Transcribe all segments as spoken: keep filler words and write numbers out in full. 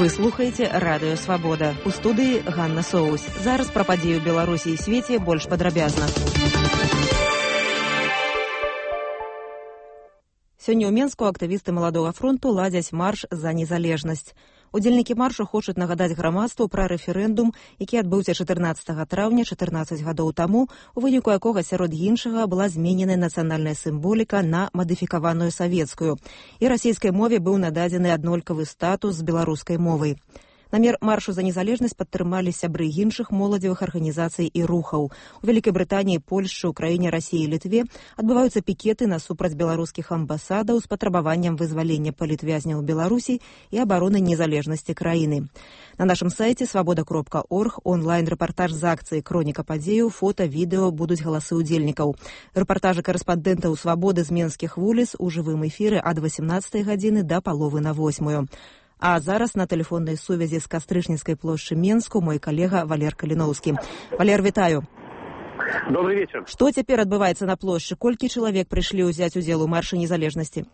Вы слухаеце радыё Свабода. У студыі Ганна Соус. Зараз пра падзеі ў Беларусі і свеце больш падрабязна. Сёння ў Менску актывісты Маладога фронту ладзяць марш за незалежнасць. Удзельнікі маршу хочуць нагадаць грамадству пра рэферэндум, які адбыўся чатырнаццатага траўня чатырнаццаць гадоў таму, у выніку якога сярод іншага была змененая нацыянальная сімволіка на мадыфікаваную савецкую, і расійскай мове быў нададзены аднолькавы статус з беларускай мовай. Намер маршу за незалежнасць падтрымалі сябры іншых моладзевых арганізацый і рухаў. У Вялікай Брытаніі, Польшчы, Украіне, Расіі і Літве адбываюцца пікеты насупраць беларускіх амбасадаў з патрабаваннем вызвалення палітвязняў у Беларусі і абароны незалежнасці краіны. На нашым сайце свабода кропка орг онлайн-рэпартаж з акцыі «Кроніка падзеяў», фота, відэо, будуць галасы ўдзельнікаў. Рэпартажы карэспандэнтаў «Свабоды» з менскіх вуліц у жывым эфіры ад васямнаццатай гадзіны да паловы на восьмую. А зараз на тэлефоннай сувязі з Кастрычніцкай плошчы Менску мой калега Валер Каліноўскі. Валер, вітаю. Добрый вечер. Што цяпер адбываецца на плошчы? Колькі чалавек прыйшлі ўзяць удзел у маршы незалежнасці?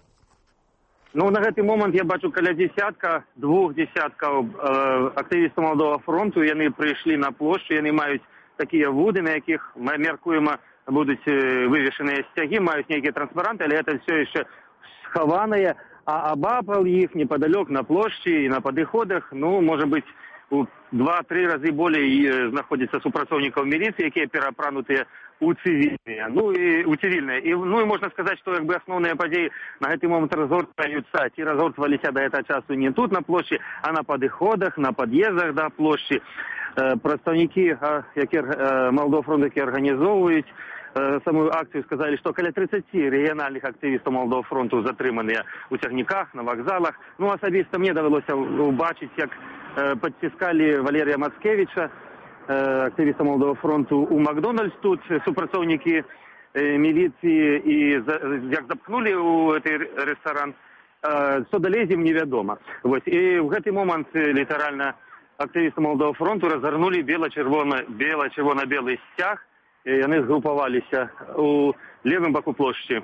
Ну, на гэты момант я бачу каля дзесятка, двух дзесяткаў э, актывістаў Маладога фронту. Яны прыйшлі на плошчу, яны маюць такія вуды, на якіх, мяркуема, будуць вывешаныя сцягі, маюць нейкія транспаранты, але это все яшчэ схаванае. А абапал іх непадалёк на плошчы і на падыходах, ну, можа быць, у два-тры разы болей знаходзіцца супрацоўнікаў міліцыі, якія пераапранутыя у цывільныя, ну і у цывільныя. І, ну і можна сказаць, што як бы асноўныя падзеі на гэты момант разгортваюцца, ці разгортваліся да гэтага часу не тут на плошчы, а на падыходах, на пад'ездах да плошчы. Э, прадстаўнікі, якія э, Маладога фронту, які арганізоўваюць самую акцыю, сказалі, што каля трыццаці рэгіянальных актывістаў Маладога фронту затрыманыя ў цягніках, на вакзалах. Ну, асабіста мне давялося убачыць, як э, падціскалі Валерія Мацкевіча, э, актывіста Маладога фронту, у Макдональдс тут супрацоўнікі э, міліцыі, і за, як запхнулі ў гэты рэстаран, э, што далей з ім невядома. Вось. І ў гэты момант літаральна актывісты Маладога фронту разгарнулі бела-чырвона-белы сцяг, і яны згрупаваліся у левым баку плошчы.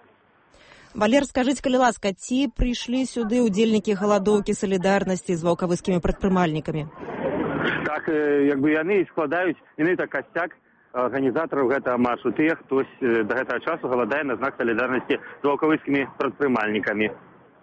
Валер, скажыце, калі ласка, ці прыйшлі сюды ўдзельнікі галадоўкі салідарнасці з ваўкавыскімі прадпрымальнікамі? Так, як бы яны складаюць менавіта касцяк арганізатараў гэтага маршу, тых, хто да гэтага часу галадае на знак салідарнасці з ваўкавыскімі прадпрымальнікамі.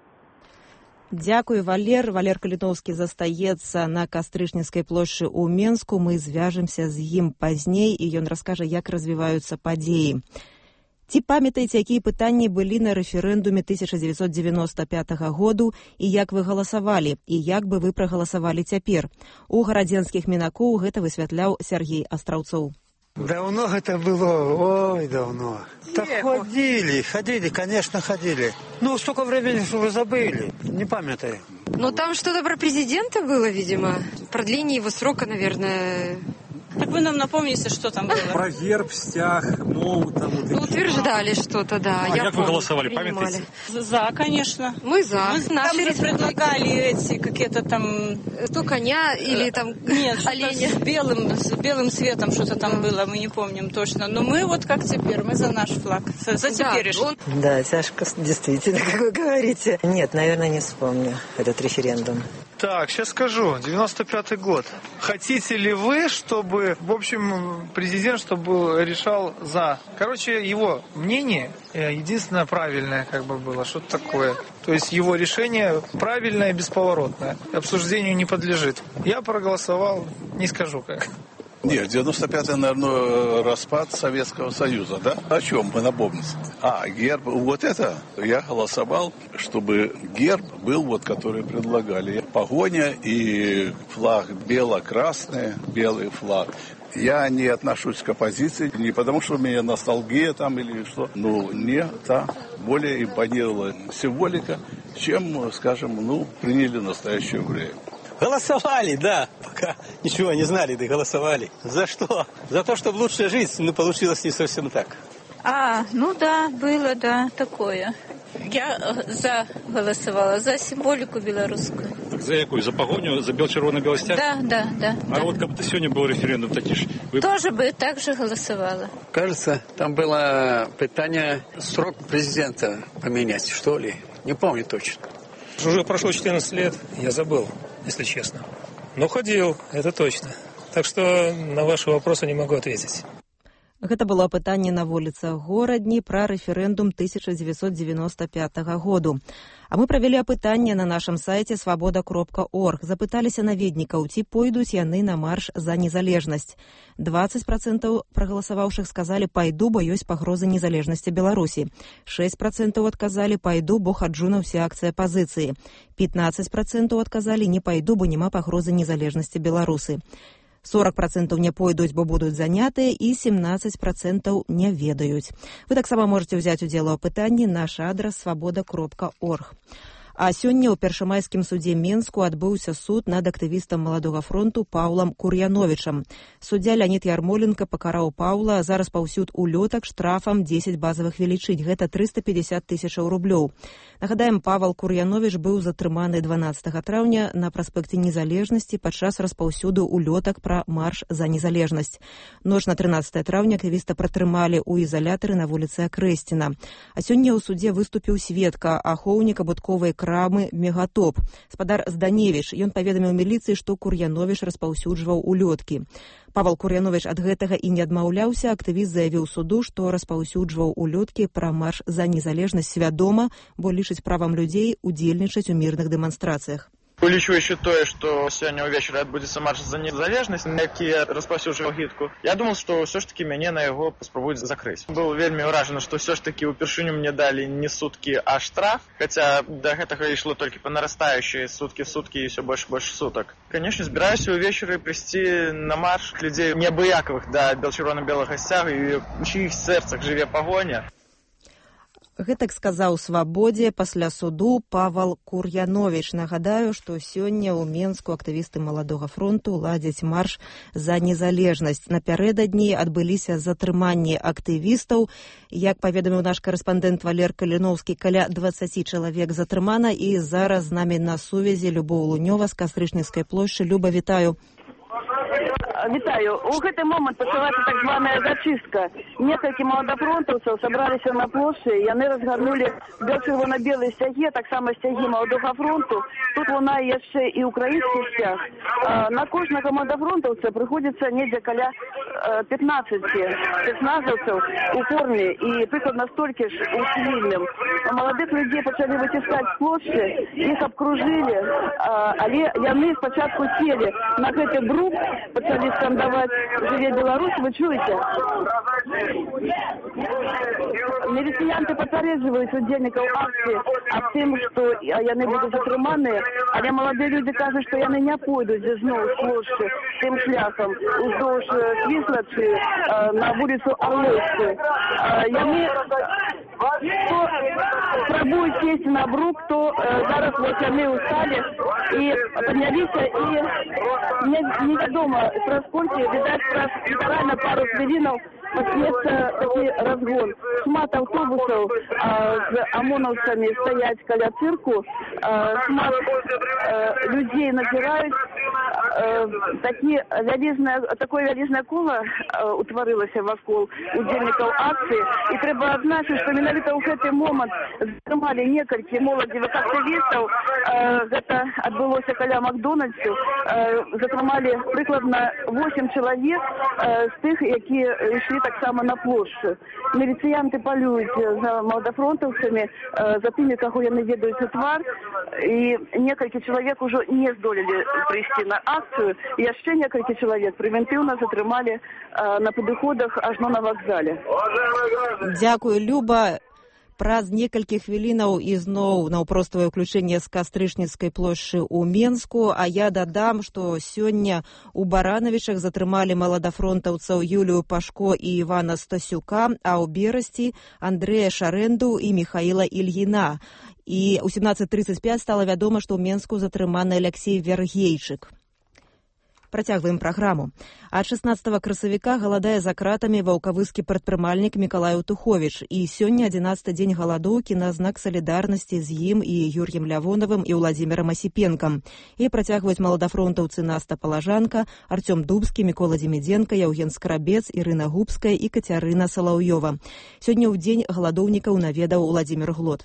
Дзякуй, Валер. Валер Каліноўскі застаецца на Кастрычніцкай плошчы ў Менску. Мы звяжемся з ім пазней, і ён раскажа, як развіваюцца падзеі. Ці памятаеце, якія пытанні былі на рэферэндуме тысяча дзевяцьсот дзевяноста пятага году, і як вы галасавалі, і як бы вы прагаласавалі цяпер? У гарадзенскіх мінакоў гэта высвятляў Сергей Астраўцоў. Давно это было, ой, давно. Так ходили, ходили, конечно, ходили. Ну, столько времени, что вы забыли, не памятаю. Ну, там что-то про президента было, видимо. Продление его срока, наверное. Так вы нам напомните, что там было. Про герб, стяг, мову там. Вот ну, утверждали что-то, да. А я как помню, вы голосовали, принимали. памятаете? За, конечно. Мы за. Мы там же предлагали эти какие-то там... То коня или там Нет, оленя. С белым, с белым цветом что-то там было, мы не помним точно. Но мы вот как теперь, мы за наш флаг, за, за теперешний. Да, он... да, тяжко, действительно, как вы говорите. Нет, наверное, не вспомню этот референдум. Так, сейчас скажу. девяносто пятый год. Хотите ли вы, чтобы, в общем, президент, чтобы решал за? Короче, его мнение единственное правильное как бы было. Что-то такое. То есть его решение правильное и бесповоротное. Обсуждению не подлежит. Я проголосовал, не скажу как. Нет, девяносто пятый, наверное, распад Советского Союза, да? О чем вы напомните? А, герб, вот это, я голосовал, чтобы герб был вот, который предлагали. Погоня и флаг бело-красный, белый флаг. Я не отношусь к оппозиции, не потому что у меня ностальгия там или что, но мне та более импонировала символика, чем, скажем, ну, приняли в настоящее время. Голосовали, да, пока ничего не знали, да голосовали. За что? За то, чтобы лучше жить, но получилось не совсем так. А, ну да, было, да, такое. Я за голосовала, за символику белорусскую. Так за якую? За погоню, за бел-червоно-белый стяг? Да, да, да. А да. вот как будто сегодня был референдум, такие ж... Вы... Тоже бы так же голосовала. Кажется, там было питание срок президента поменять, что ли. Не помню точно. Уже прошло четырнадцать лет, я забыл. если честно. Но ходил, это точно. Так что на ваши вопросы не могу ответить. Гэта было пытанне на вуліцах горадні пра рэферэндум тысяча дзевяцьсот девяносто пятага году. А мы правялі апытанне на нашым сайце свабода кропка орг. Запыталіся наведнікаў, ці пойдуць яны на марш за незалежнасць. двадцать процентов прагаласаваўшых сказалі «пайду, бо ёсць пагроза незалежнасці Беларусі». шесть процентов адказалі «пайду, бо хаджу на ўсе акцыі апазіцыі». пятнадцать процентов адказалі «не пайду, бо няма пагрозы незалежнасці Беларусы». сорок процентов не пойдуць, бо будуць занятыя, і семнадцать процентов не ведаюць. Вы таксама можете ўзяць удзел у апытанні. Наш адрас свабода кропка орг. А сёння ў першамайскім судзе Менску адбыўся суд над актывістам Маладога фронту Паўлам Кур'яновічам. Суддзя Леонід Ярмоленко пакараў Паўла за распаўсюд улётак штрафам дзесяць базавых велічынь. Гэта триста пятьдесят тысячаў рублёў. Нагадаем, Павел Кур'яновіч быў затрыманы дванаццатага траўня на праспекце Незалежнасці падчас распаўсюду улётак пра марш за незалежнасць. Ноч на трынаццатае траўня актывіста пратрымалі ў ізалятары на вуліцы Акрэсціна. А сёння ў судзе выступіў сведка, ахоўнік абутковай крамы «Мегатоп». Спадар Зданевіч. Ён паведаміў міліцыі, што Кур'яновіч распаўсюджваў улёткі. Павел Кур'яновіч ад гэтага і не адмаўляўся. Актывіст заявіў суду, што распаўсюджваў улёткі пра марш за незалежнасць свядома, бо лічыць правам людзей удзельнічаць у мірных дэманстрацыях. Улічваючы тое, што сёння ўвечары адбудзецца марш за незалежнасць, на які распаўсюджваў агітку, я думал, што ўсё ж такі мяне на яго паспрабуюць закрыць. Быў вельмі ўражаны, што ўсё ж такі ўпершыню мне далі не суткі, а штраф, хаця да гэтага ішло толькі па нарастаючай суткі суткі і ўсё больш больш сутак. Канешне, збіраюся ўвечары прыйсці на марш людзей неабыякавых да чырвона-белага сцягу, і ў чыіх сэрцах жыве пагоня. Гэтак сказаў «Свабодзе» пасля суду Павел Кур'яновіч. Нагадаю, што сёння ў Менску актывісты Маладога фронту ладзяць марш за незалежнасць. Напярэдадні адбыліся затрыманні актывістаў. Як паведаміў наш карэспандэнт Валер Каліноўскі, каля дваццаць чалавек затрымана, і зараз з намі на сувязі Любоў Лунёва з Кастрычніцкай плошчы. Люба, вітаю. Вітаю. У гэты момант пачалася так званая зачыстка. Некалькі маладафронтаўцаў сабраліся на плошчы, яны разгарнулі чырвона-белыя сцягі, таксама сцягі Маладога фронту. Тут лунае яшчэ і украінскі сцяг. На кожнага маладафронтаўца прыходзіцца недзе каля пятнаццаці спецназаўцаў у форме і прыкладна столькі ж у цывільным. Маладых людзей пачалі выціскаць з плошчы, іх абкружылі, але яны спачатку селі на гэты брук, пачалі скандаваць «Жыве Беларусь», вы чуеце? Міліцыянты папярэджваюць удзельнікаў акцыі аб тым, што яны будуць затрыманыя, але маладыя людзі кажуць, што яны не пойдуць зноў з плошчы тым шляхам уздоўж Свіслачы на вуліцу Арлоўскую. Яны хто спрабуюць сесці на брук, то зараз вот яны усталі і падняліся, і невядома, праз колькі, відаць, праз літаральна пару хвілінаў пачнецца такі разгон. Шмат аўтобусаў з амонаўцамі стаяць каля цырку, шмат людзей назіраюць. Такі вялізнае, такое вялізнае кола утварылася вакол удзельнікаў акцыі, і трэба адзначыць, што менавіта ў гэты момант затрымалі некалькі моладзевых актывістаў. Гэта адбылося каля Макдональдсу. Затрымалі прыкладна восемь чалавек з тых, якія ішлі таксама на плошчу. Міліцыянты палююць за маладафронтаўцамі, за тымі, каго яны ведаюць у твар, і некалькі чалавек ужо не здолелі прыйсці на акцыю, і яшчэ некалькі чалавек прэвентыўна затрымалі на падыходах ажно на вакзале. Дзякую, Люба. Праз некалькі хвілінаў ізноў наўпроставае ўключэнне з Кастрычніцкай плошчы ў Менску, а я дадам, што сёння у Баранавічах затрымалі маладафронтаўцаў Юлію Пашко і Івана Стасюка, а ў Берасці Андрэя Шарэнду і Міхаіла Ільгіна. І ў сямнаццаць трыццаць пяць стала вядома, што ў Менску затрыманы Аляксей Вергейчык. Працягваем праграму. Ад шаснаццатага красавіка галадае за кратамі ваўкавыскі прадпрымальнік Мікалай Утуховіч. І сёння адзінаццаты дзень галадоўкі на знак салідарнасці з ім і Юр'ем Лявонавым і Владзімірам Асіпенкам. І працягваюць маладафронтаўцы Наста Палажанка, Артём Дубскі, Мікола Дзімідзенка, Яўген Скрабец, Ірына Губская і Кацярына Салаўёва. Сёння ў дзень галадоўнікаў наведаў Владзімір Глот.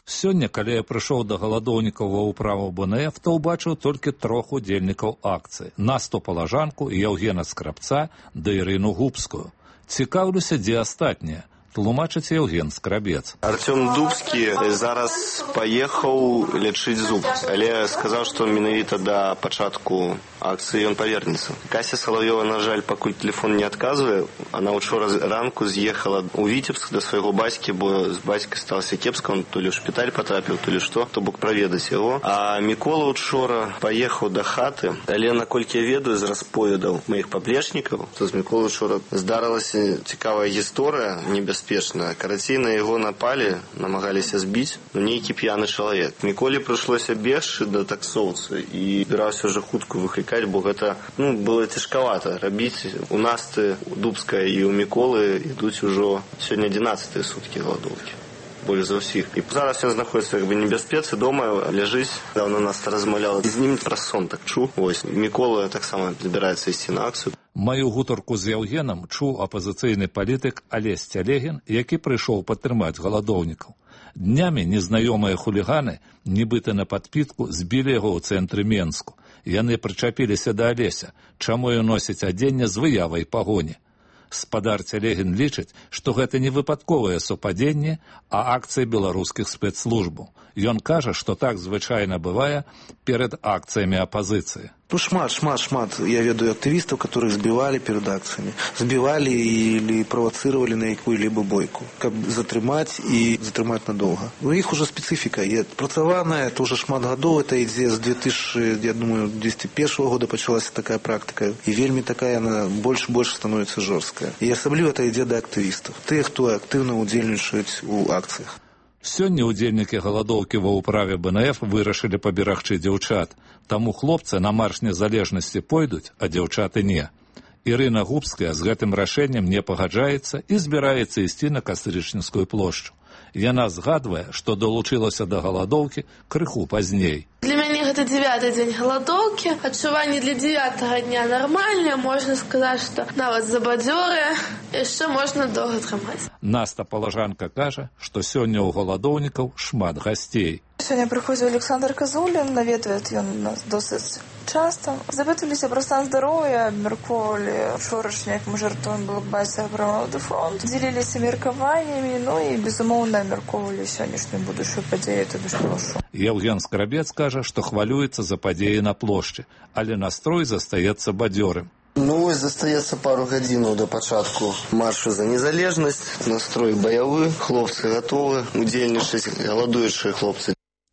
Сёння, калі я прыйшоў да галадоўнікаў ва ўправу бэ эн эф, то ўбачыў толькі трох удзельнікаў акцыі. Насту Палажанку, Яўгена Скрабца да Ірыну Губскую. Цікаўлюся, дзе астатнія. Тлумачыць Яўген Скрабец. Артём Дубскі зараз паехаў лечыць зуб, але сказаў, што менавіта да пачатку акцыі ён павернецца. Кася Салавёва, на жаль, пакуль тэлефон не адказвае. Она учора ранку з'ехала ў Віцебск да свайго бацькі, бо з бацькай сталася кепска, он то ли ў шпіталь патрапіў, то ли што, то бок праведаць яго. А Мікола учора паехаў да хаты, але наколькі я ведаю з расповедаў маіх паплечнікаў, то з Міколай учора здарылася цікавая гісторыя, небяспечная. Карацей, на яго напалі, намагаліся збіць, но нейкі п'яны чалавек. Міколе прыйшлося бегчы да таксоўцы і збіраўся ўжо хутку выклікаць, бо гэта, ну, было цяжкавата рабіць. У Насты, у Дубская і у Міколы ідуць ужо сёння адзінаццатыя суткі галадоўкі. Больш за ўсіх. І зараз ён знаходзіцца як бы небяспецы, дома ляжыць. Даўно Наста размаўляла з ім праз сон, так чуў. Вось, Мікола таксама збіраецца ісці на акцыю. Маю гутарку з Яўгенам чуў апазіцыйны палітык Алесь Цялегін, які прыйшоў падтрымаць галадоўнікаў. Днямі незнаёмыя хуліганы, нібыта на падпітку, збілі яго ў цэнтры Менску. Яны прычапіліся да Алеся, чаму ён носіць адзенне з выявай пагоні. Спадар Цялегін лічыць, што гэта не выпадковае супадзенне, а акцыя беларускіх спецслужбаў. Ён кажа, што так звычайна бывае перад акцыямі апазіцыі. Ну, шмат, шмат, шмат. Я ведаю активистов, которых сбивали перед акциями. Сбивали или провоцировали на какую-либо бойку. Как затрымать и затрымать надолго. Ну, их уже специфика. Я працаваная, это уже шмат годов. Это идея с две тысячи, я думаю, двести первого года началась такая практика. И вельми такая, она больше-больше становится жесткая. И особливо это идея до активистов. Тех, кто активно удзельнічаюць у акциях. Сёння удзельнікі галадоўкі ва ўправе бэ эн эф вырашылі паберагчы дзяўчат. Таму хлопцы на марш незалежнасці пойдуць, а дзяўчаты не. Ірына Губская з гэтым рашэннем не пагаджаецца і збіраецца ісці на Кастрычніцкую плошчу. Яна згадвае, што далучылася да галадоўкі крыху пазней. Для мяне гэта дзевяты дзень галадоўкі. Адчуванні для дзевятага дня нармальныя. Можна сказаць, што нават забадзёрыя. Яшчэ можна доўга трымаць. Наста Палажанка кажа, што сёння ў галадоўнікаў шмат гасцей. Сёння прыходзіў Александр Казулін, наведвае ён нас досыць часта. Запыталіся пра стан здароўя, абмяркоўвалі учорашні, як мы жартуем, было бацька праводы фронт. Дзеліліся меркаваннямі, ну і, безумоўна, абмяркоўвалі сённяшнюю будучую падзею, то бишь плошчу. Яўген Скрабец кажа, што хвалюецца за падзеі на плошчы, але настрой застаецца бадзёрым. Ну, вось застаецца пару гадзінаў да пачатку маршу за незалежнасць. Настрой баявы, хлопцы гатовы удзельнічаць, галадуючыя хлопцы.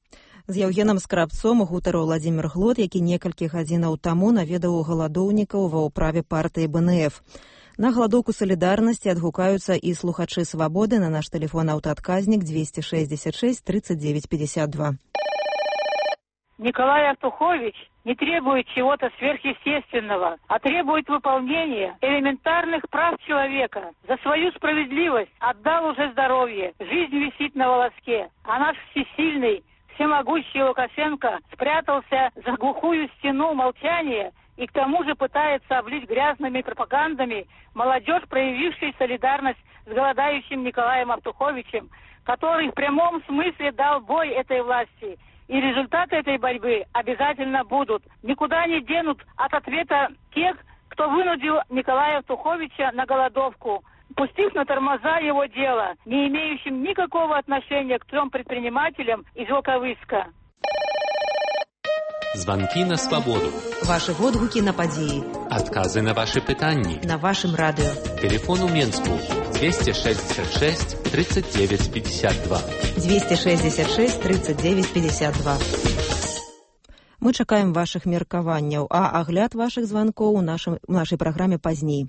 З Яўгенам Скрабцом гутарыў Владзімір Глот, які некалькі гадзінаў таму наведаў галадоўнікаў ва ўправе партыі бэ эн эф. На галадоўку салідарнасці адгукаюцца і слухачы «Свабоды» на наш тэлефон аўтаадказнік двести шестьдесят шесть тридцать девять пятьдесят два. Николай Автухович не требует чего-то сверхъестественного, а требует выполнения элементарных прав человека. За свою справедливость отдал уже здоровье, жизнь висит на волоске, а наш всесильный, всемогущий Лукашенко спрятался за глухую стену молчания и к тому же пытается облить грязными пропагандами молодежь, проявившая солидарность с голодающим Николаем Автуховичем, который в прямом смысле дал бой этой власти. И результаты этой борьбы обязательно будут. Никуда не денут от ответа тех, кто вынудил Николая Автуховича на голодовку, пустив на тормоза его дело, не имеющим никакого отношения к трем предпринимателям из Волковыска. Звонки на свободу. Ваши водгуки на падзеі. Адказы на ваши пытанні. На вашем радио. Телефон у Менску двести шестьдесят шесть тридцать девять пятьдесят два. двести шестьдесят шесть тридцать девять пятьдесят два. Мы чакаем ваших меркаванняў, а агляд ваших звонкоў у нашым, у нашай праграме пазней.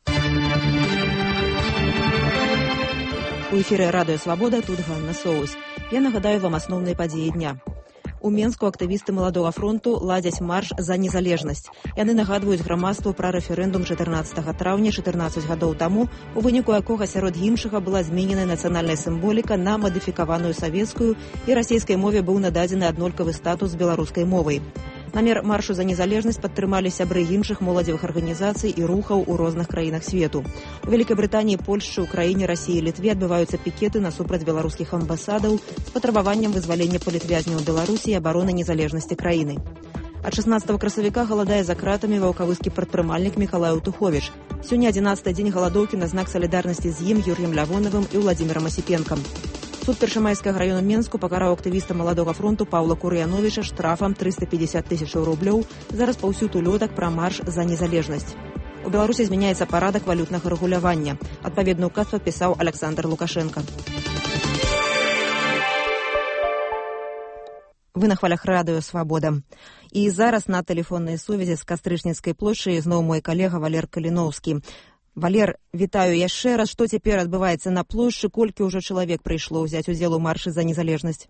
У эфіры радыё «Свабода», тут Ганна Соус. Я нагадаю вам асноўныя падзеі дня. У Менску актывісты маладога фронту ладзяць марш за незалежнасць. Яны нагадваюць грамадству пра рэферэндум чатырнаццатага траўня чатырнаццаць гадоў таму, у выніку якога сярод іншага была зменена нацыянальная сімволіка на мадыфікаваную савецкую і расійскай мове быў нададзены аднолькавы статус з беларускай мовай. Намер маршу за незалежнасць падтрымалі сябры іншых моладзевых арганізацый і рухаў у розных краінах свету. У Вялікай Брытаніі, Польшчы, Украіне, Расіі і Літве адбываюцца пікеты насупраць беларускіх амбасадаў з патрабаваннем вызвалення палітвязняў Беларусі і абароны незалежнасці краіны. Ад шаснаццатага красавіка галадае за кратамі ваўкавыскі прадпрымальнік Мікалай Утуховіч. Сёння адзінаццаты дзень галадоўкі на знак салідарнасці з ім, Юрыем Лявонавым і Владзімірам Асіпенкам. Суд Першамайскага раёна Менску пакараў актывіста Маладога фронту Паўла Курыяновіча штрафам трыста пятьдесят тысяч рублёў за распаўсюд улётак пра марш за незалежнасць. У Беларусі змяняецца парадак валютнага рэгулявання. Адпаведны ўказ падпісаў Александр Лукашенко. Вы на хвалях радыё «Свабода». І зараз на тэлефоннай сувязі з Кастрычніцкай плошчы зноў мой калега Валер Каліноўскі. Валер, вітаю яшчэ раз. Што цяпер адбываецца на плошчы? Колькі ўжо чалавек прыйшло ўзяць удзел у маршы за незалежнасць?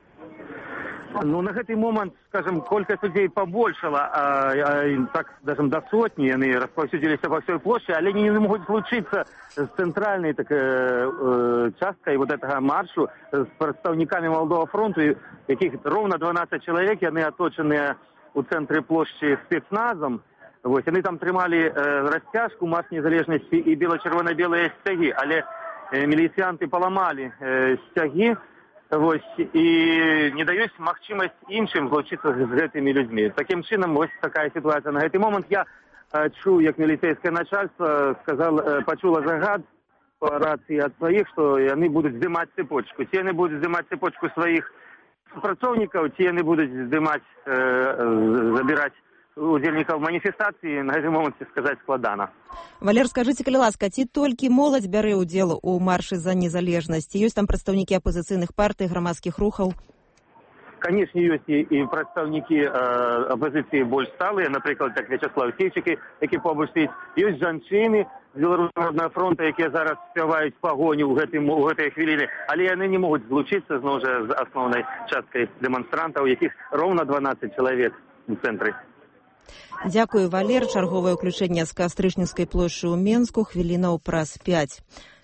Ну, на гэты момант, скажем, колькасць людзей пабольшала, а, а, так, скажем, до сотні, яны распаўсюдзіліся па ўсёй плошчы, але не могуць злучыцца з цэнтральнай так, э, э, часткай вот гэтага маршу з прадстаўнікамі Маладога фронту, якіх роўна дванаццаць чалавек, яны аточаныя ў цэнтры плошчы спецназам. Вось, яны там трымалі э, расцяжку, марш незалежнасці і бела-чырвона-белыя сцягі, але э, міліцыянты паламалі э, сцягі, вось, і не даюць магчымасць іншым злучыцца з гэтымі людзьмі. Такім чынам, вось такая сітуацыя на гэты момант. Я э, чуў, як міліцэйскае начальство сказал, э, пачула загад по рацыі ад сваіх, што яны будуць здымаць цепочку. Ці яны будуць здымаць цепочку сваіх супрацоўнікаў, ці яны будуць здымаць, э, забіраць удзельнікаў маніфестацыі, на гэты момант сказаць складана. Валер, скажыце, калі ласка, ці толькі моладзь бярэ ўдзел у маршы за незалежнасць? Ёсць там прадстаўнікі апазіцыйных партый, грамадскіх рухаў? Канешне, ёсць і, і прадстаўнікі э, апазіцыі больш сталыя, напрыклад, так Вячаслав Сейчык, які побач стаіць. Ёсць жанчыны з Беларускага народнага фронта, якія зараз спяваюць пагоню ў гэтым, у гэтай хвіліны, але яны не могуць злучыцца зноў жа з асноўнай часткай дэманстрантаў, якіх роўна дванаццаць чалавек у цэнтры. Дзякую, Валер. Чарговае ўключэнне з Кастрычніцкай плошчы ў Менску хвілінаў праз пяць.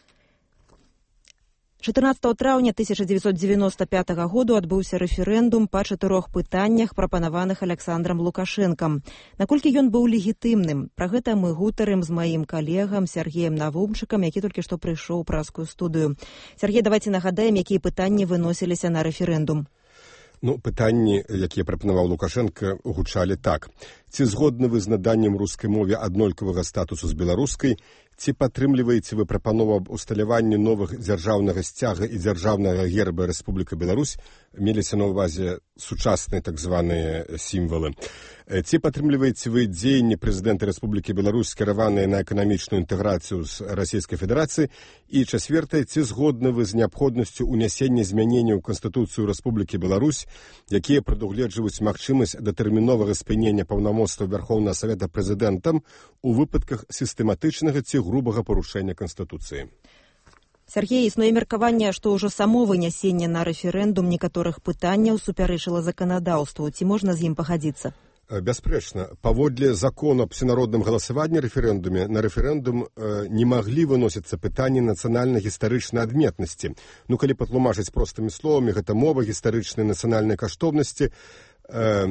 чатырнаццатага траўня тысяча дзевяцьсот дзевяноста пятага году адбыўся рэферэндум па чатырох пытаннях, прапанаваных Александрам Лукашэнкам. Наколькі ён быў легітымным? Пра гэта мы гутарым з маім калегам Сергеем Навумчыкам, які толькі што прыйшоў у празскую студыю. Сергей, давайте нагадаем, якія пытанні выносіліся на рэферэндум. Ну, пытанні, якія прапанаваў Лукашенко, гучалі так. Ці згодны вы з наданнем рускай мове аднолькавага статусу з беларускай? Ці падтрымліваеце вы прапанову аб усталяванні новых дзяржаўнага сцяга і дзяржаўнага герба Рэспубліка Беларусь? Меліся на ўвазе сучасныя так званыя сімвалы. Ці падтрымліваеце вы дзеянні прэзідэнта Рэспублікі Беларусь, скіраваныя на эканамічную інтэграцыю з Расійскай Федэрацыі? І чацвёртае, ці згодны вы з неабходнасцю ўнясення змяненняў у Канстытуцыю Рэспублікі Беларусь, якія прадугледжваюць магчымасць датэрміновага спынення паўнамоцтва Вярхоўнага Савета прэзідэнтам у выпадках сістэматычнага ці грубага парушэння Канстытуцыі? Сергей, існуе меркаванне, што ўжо само вынясенне на рэферэндум некаторых пытанняў супярэчыла заканадаўству. Ці можна з ім пагадзіцца? Бясспрэчна. Паводле закону аб всенародным галасаванні рэферэндуме на рэферэндум э, не маглі выносіцца пытанні нацыянальна-гістарычнай адметнасці. Ну, калі патлумачыць простымі словамі, гэта мова, гістарычнай нацыянальнай каштоўнасці, э,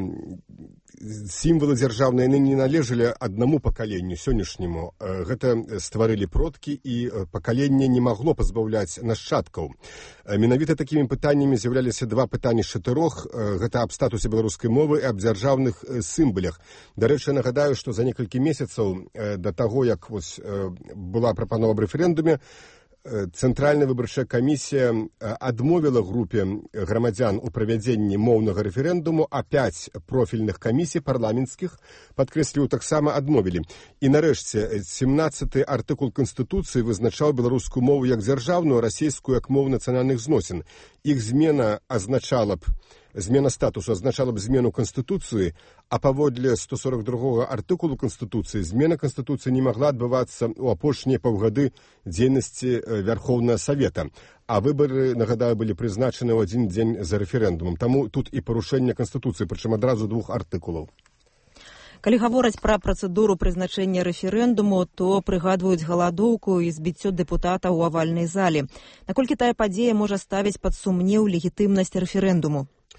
сімвалы дзяржаўныя яны не належалі аднаму пакаленню сённяшняму. Э, гэта стварылі продкі, і пакаленне не магло пазбаўляць нашчадкаў. Э, менавіта такімі пытаннямі з'яўляліся два пытанні з чатырох. Э, гэта аб статусе беларускай мовы і аб дзяржаўных э, сімвалях. Дарэчы, нагадаю, што за некалькі месяцаў э, да таго, як вось, э, была прапанова аб рэферэндуме, Цэнтральная выбарчая камісія адмовіла групе грамадзян у правядзенні моўнага рэферэндуму, а пяць профільных камісій парламенцкіх, падкрэсліваю, таксама адмовілі. І нарэшце, сямнаццаты артыкул Канстытуцыі вызначаў беларускую мову як дзяржаўную, расійскую як мову нацыянальных зносін. Іх змена азначала б Змена статусу азначала б змену Канстытуцыі, а паводле сто сорок другога артыкулу Канстытуцыі змена Канстытуцыі не магла адбывацца ў апошнія паўгады дзейнасці Вярхоўнага Савета. А выбары, нагадаю, былі прызначаны ў адзін дзень за рэферэндумам. Таму тут і парушэнне Канстытуцыі, прычым адразу двух артыкулаў. Калі гавораць пра працэдуру прызначэння рэферэндуму, то прыгадваюць галадоўку і збіццё дэпутата ў авальнай зале. Наколькі тая падзея можа ставіць пад сумнеў легітымнасць рэферэндуму?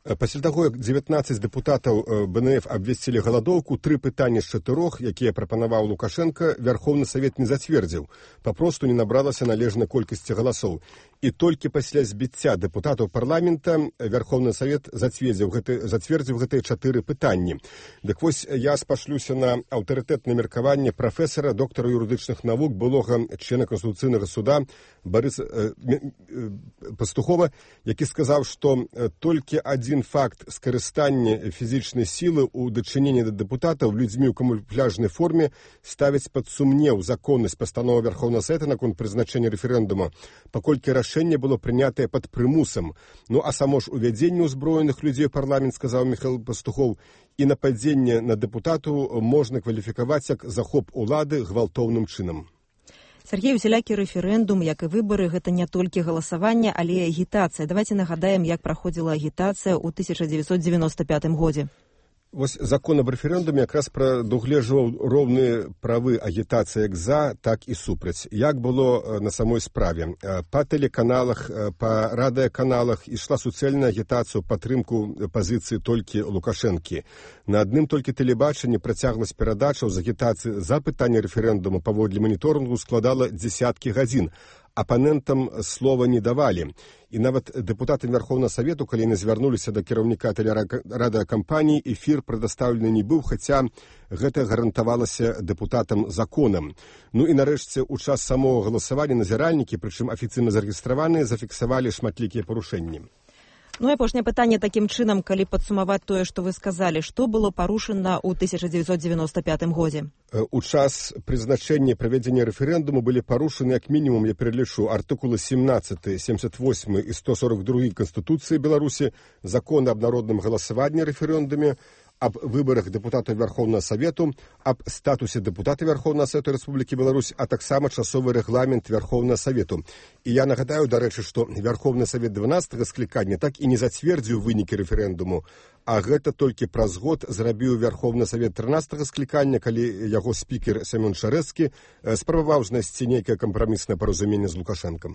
Пасля таго, як дзевятнаццаць дэпутатаў бэ эн эф абвесцілі галадоўку, тры пытання з чатырох, якія прапанаваў Лукашенко, Вярхоўны Савет не зацвердзіў. Папросту не набралася належнай колькасці галасоў. І толькі пасля збіцця дэпутатаў парламента Вярхоўны Савет зацвердзіў, гэты, зацвердзіў гэтыя чатыры пытанні. Дык вось я спашлюся на аўтарытэтнае меркаванне прафесара, доктара юрыдычных навук, былога члена Конституцыйнага суда Барыса э, э, Пастухова, які сказаў, што толькі адзін факт скарыстання фізічнай сілы ў дачыненні да дэпутатаў людзьмі ў камуфляжнай форме ставіць пад сумнеў законнасць пастановы Вярхоўнага Савета наконт прызначэння рэферэндума, паколькі рашэнне было прынятае пад прымусам. Ну а само ж увядзенне ўзброеных людзей у парламент, сказаў Міхаіл Пастухоў, і нападзенне на дэпутату можна кваліфікаваць як захоп улады гвалтоўным чынам. Сергей, усялякі рэферэндум, як і выбары, гэта не толькі галасаванне, але і агітацыя. Давайте нагадаем, як праходзіла агітацыя ў тысяча дзевяцьсот дзевяносто пятым годзе. Вось закон аб рэферэндуме якраз прадугледжваў роўныя правы агітацыі як за, так і супраць. Як было на самой справе? Па тэлеканалах, па радыёканалах ішла суцэльная агітацыя ў падтрымку пазіцыі толькі Лукашэнкі. На адным толькі тэлебачанні працягласць перадачаў з агітацыі за пытанне рэферэндуму паводле маніторынгу складала дзесяткі гадзін. Апанентам слова не давалі. І нават дэпутатам Вярхоўнага Савету, калі яны звярнуліся да кіраўніка тэлерадыёкампаніі, эфір прадастаўлены не быў, хаця гэта гарантавалася дэпутатам законам. Ну і нарэшце, у час самого галасавання назіральнікі, прычым афіцыйна зарэгістраваныя, зафіксавалі шматлікія парушэнні. Ну і апошняе пытанне такім чынам, калі падсумаваць тое, што вы сказалі, што было парушана ў тысяча дзевяцьсот дзевяносто пятым годзе? У час прызначэння правядзення рэферэндуму былі парушаны як мінімум, я пералічу, артыкулы семнадцаты, семьдесят восьмы і сто сорок другой Канстытуцыі Беларусі, закон аб народным галасаванні рэферэндуме, аб выбарах дэпутатаў Вярхоўнага Савету, аб статусе дэпутата Вярхоўнага Савету Рэспублікі Беларусь, а таксама часовы рэгламент Вярхоўнага Савету. І я нагадаю, дарэчы, што Вярхоўны Савет дванаццатага склікання так і не зацвердзіў вынікі рэферэндуму, а гэта толькі праз год зрабіў Вярхоўны Савет трынаццатага склікання, калі яго спікер Сямён Шарэцкі спрабаваў знайсці нейкае кампраміснае паразуменне з Лукашэнкам.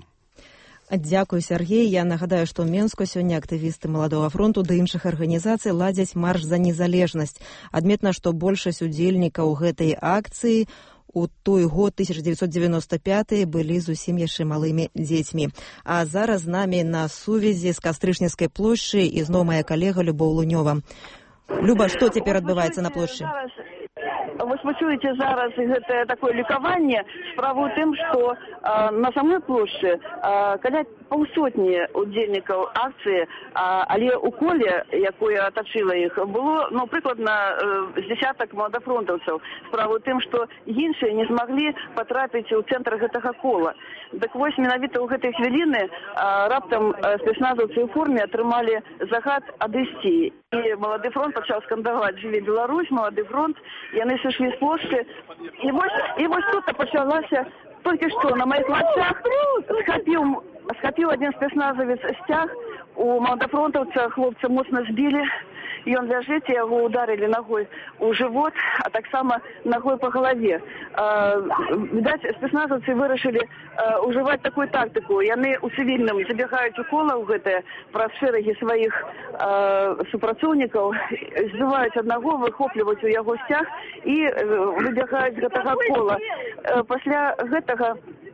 Дзякуй, Сергей. Я нагадаю, што ў Менску сёння актывісты Маладога фронту ды іншых арганізацый ладзяць марш за незалежнасць. Адметна, што большасць удзельнікаў гэтай акцыі у той год тысяча дзевяцьсот девяносто пятый былі зусім яшчэ малымі дзецьмі. А зараз з намі на сувязі з Кастрычніцкай плошчы ізноў моя калега Любоў Лунёва. Люба, што цяпер адбываецца на плошчы? Вы чуеце зараз гэтае такое лікаванне. Справа ў тым, што э, на самой плошчы э, каля паўсотні удзельнікаў акцыі, э, але ў коле, якое атачыла іх, было, ну, прыкладна э, з дзесятак маладафронтаўцаў. Справа ў тым, што іншыя не змаглі патрапіць у цэнтр гэтага кола. Дык вось менавіта ў гэтай хвіліны э, раптам э, спецназаўцы ў форме атрымалі загад адысці. І Малады фронт пачаў скандаваць «Жыве Беларусь», Малады фронт, яны сышлі з плошчы. І вось, і вось тут пачалася, толькі што на маіх вачах схапіў, схапіў адзін спецназавец сцяг, у маладафронтаўца хлопца моцна збілі, ён ляжыць, і яго ударылі ногой у жывот, а таксама ногой по галаве. Відаць, спецназаўцы вырашылі ўжываць такую тактыку. Яны ў цывільным забягаюць у кола ў гэтае праз шэрагі сваіх супрацоўнікаў, збіваюць аднаго, выхопліваюць у яго сцяг і выбягаюць з гэтага кола. Пасля гэтага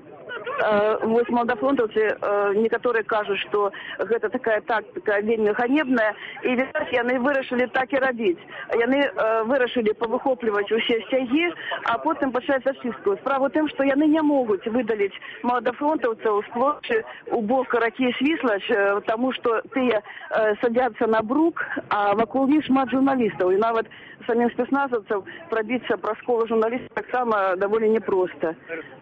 вось маладафронтаўцы некаторыя кажуць, што гэта такая тактыка вельмі ганебная, і відаць, яны вырашылі так і рабіць. Яны вырашылі павыхопліваць усе сцягі, а потым пачаць зачыстку. Справа ў тым, што яны не могуць выдаліць маладафронтаўцаў з плошчы у бок ракі Свіслач, таму што тыя садзяцца на брук, а вакол іх шмат журналістаў. І нават самім спецназаўцам прабіцца праз кола журналістаў таксама даволі непроста.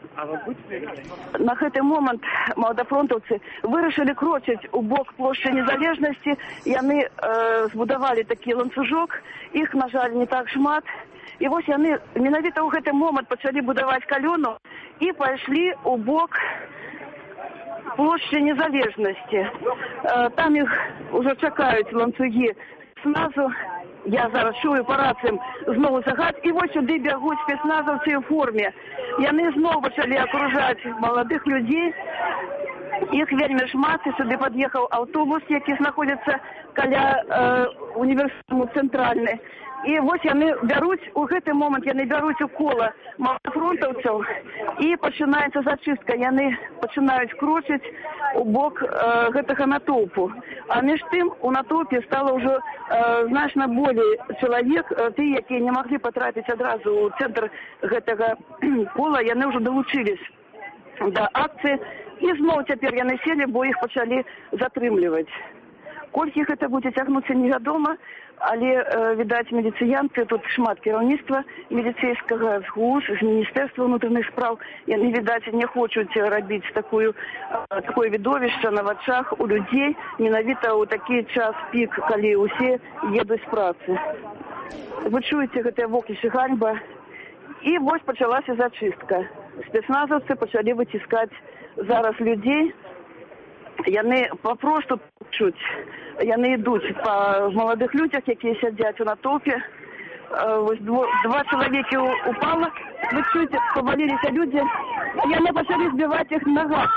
На гэты момант маладафронтаўцы вырашылі крочыць у бок плошчы Незалежнасці. Яны э, збудавалі такі ланцужок, іх, на жаль, не так шмат. І вось яны менавіта ў гэты момант пачалі будаваць калёну і пайшлі ў бок плошчы Незалежнасці. Э, там іх ужо чакаюць ланцугі спецназу. Я зараз чую па рацыям зноў загад, і вось сюды бягуць спецназаўцы ў форме. Яны зноў пачалі акружаць маладых людзей. Іх вельмі шмат, і сюди пад'ехаў аўтобус, які знаходзіцца каля э, універсітэту цэнтральны. І вось яны бяруць, у гэты момант яны бяруць у кола маладафронтаўцаў, і пачынаецца зачыстка. Яны пачынаюць крочыць у бок э, гэтага натоўпу. А між тым у натоўпе стала ўжо э, значна болей чалавек, э, ты, якія не маглі патрапіць адразу ў цэнтр гэтага кола, яны ўжо далучылись да акцыі, і зноў цяпер яны селі, бо іх пачалі затрымліваць. Колькі гэта будзе цягнуцца, невядома, але, э, відаць, міліцыянты, тут шмат кіраўніцтва міліцейскага, з ГУС, з Міністэрства ўнутраных спраў, яны, відаць, не хочуць рабіць такую, э, такое відовішча на вачах у людзей, менавіта ў такі час пік, калі ўсе едуць з працы. Вы чуеце гэтыя вокішы ганьба, і вось пачалася зачыстка. Спецназаўцы пачалі выціскаць зараз людзей, яны папросту чуць, яны ідуць па маладых людзях, якія сядзяць у натоўпе. Вось дво, два чалавекі упала, вы чуеце, паваліліся людзі, яны пачалі збіваць іх нагах.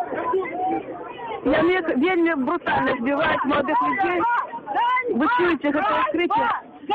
Яны вельмі брутальна збіваюць маладых людзей. Вы чуеце гэтае скрыкі?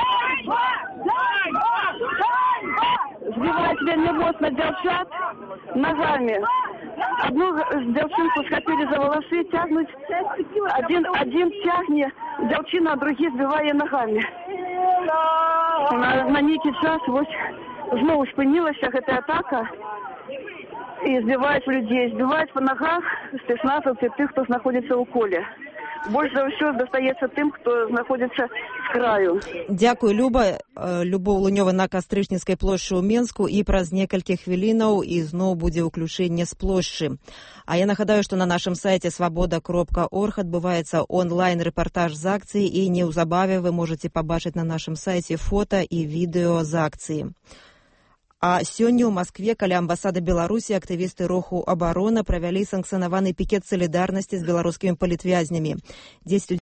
Збіваюць вельмі моцна дзяўчат нагамі. Одну дзяўчынку схапілі за валасы, цягнуць, один, один цягне дзяўчына, а другі збівае нагамі. На, на нейкі час вось зноў спынілася гэтая атака, і збіваюць людзей, збіваюць па нагах спецназаўцы тых, хто знаходзіцца ў коле. Больш за ўсё дастаецца тым, хто знаходзіцца з краю. Дзякуй, Люба. Любоў Лунёва на Кастрычніцкай плошчы ў Менску, і праз некалькі хвілінаў ізноў будзе ўключэнне з плошчы. А я нагадаю, што на нашым сайце свабода кропка орг адбываецца онлайн-рэпартаж з акцыі, і неўзабаве вы можаце пабачыць на нашым сайце фота і відэо з акцыі. А сёння ў Маскве каля амбасады Беларусі актывісты руху «Абарона» правялі санкцыянаваны пікет салідарнасці з беларускімі палітвязнямі. дзесяць